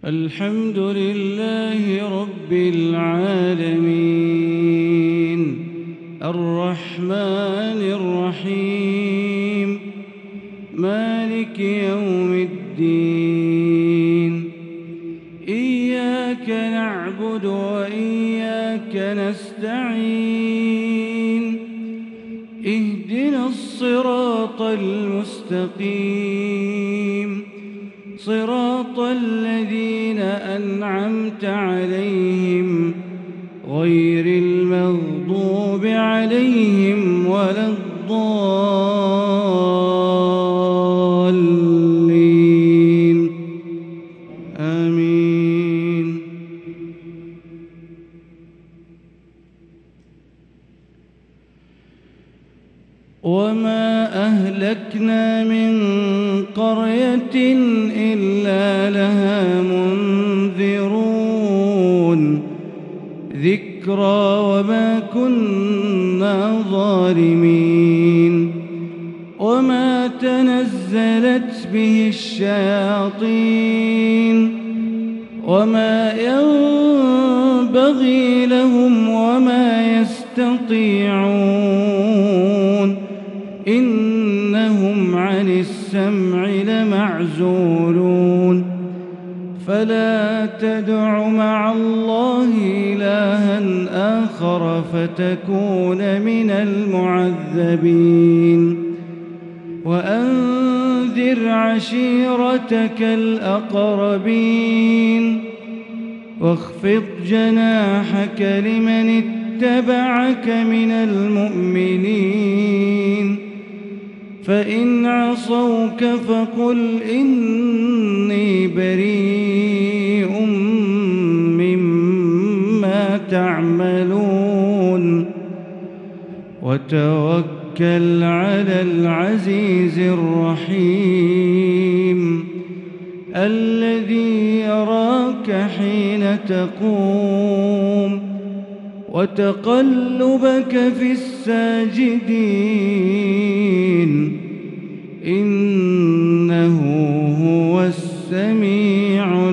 الحمد لله رب العالمين الرحمن الرحيم مالك يوم الدين إياك نعبد وإياك نستعين اهدنا الصراط المستقيم صراط الذين أنعمت عليهم غير المغضوب عليهم ولا الضالين آمين. وما أهلكنا من قرية إلا لها منذرون ذكرى وما كنا ظالمين. وما تنزلت به الشياطين وما ينبغي لهم وما يستطيعون إنهم عن السمع لمعزولون. فلا تدع مع الله إلها آخر فتكون من المعذبين. وأنذر عشيرتك الأقربين واخفض جناحك لمن اتبعك من المؤمنين. فإن عصوك فقل إني بريء مما تعملون وتوكل على العزيز الرحيم الذي يراك حين تقوم وتقلبك في الساجدين إنه هو السميع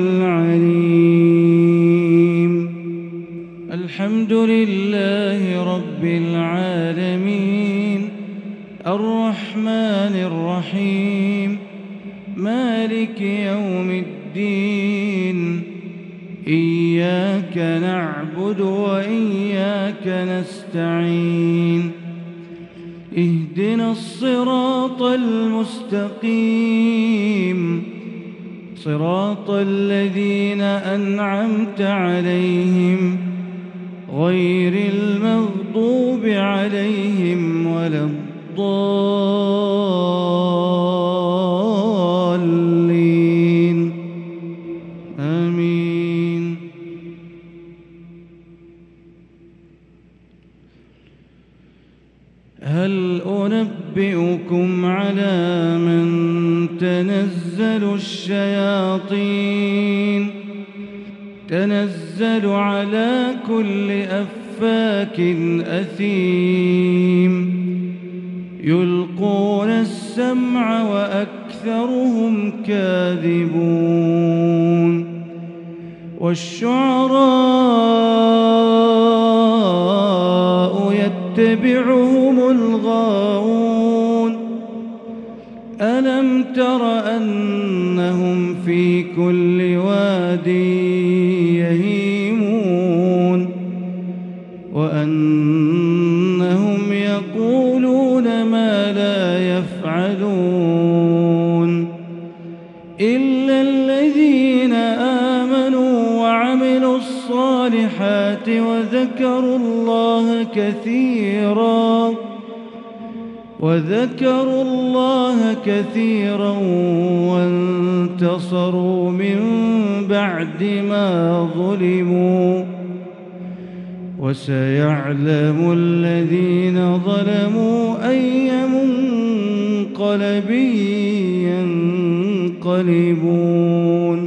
العليم. الحمد لله رب العالمين الرحمن الرحيم مالك يوم الدين إياك نعبد وإياك نستعين اهدنا الصراط المستقيم صراط الذين أنعمت عليهم غير المغضوب عليهم ولا الضالين آمين. هل أنبئكم على من تنزل الشياطين تنزل على كل أفاك أثيم يلقون السمع وأكثرهم كاذبون. والشعراء يتبعهم الغاوون ألم تر أنهم في كل واد يهيمون وأنهم يقولون ما لا يفعلون إلا الذين آمنوا وعملوا الصالحات وذكروا الله كثيرا وانتصروا من بعد ما ظلموا. وسيعلم الذين ظلموا أي منقلب ينقلبون.